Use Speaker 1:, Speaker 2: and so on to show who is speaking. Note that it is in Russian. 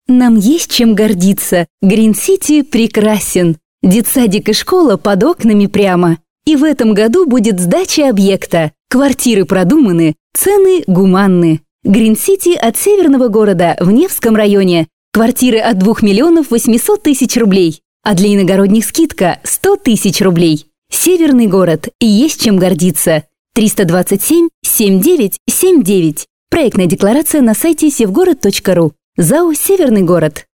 Speaker 1: Нам есть чем гордиться. Грин-Сити прекрасен. Детсадик и школа под окнами прямо. И в этом году будет сдача объекта. Квартиры продуманы, цены гуманны. Грин-Сити от северного города в Невском районе. Квартиры от 2 миллионов 800 тысяч рублей. А для иногородних скидка 100 тысяч рублей. Северный город, и есть чем гордиться. 327-7979. Проектная декларация на сайте sevgorod.ru. ЗАО «Северный город».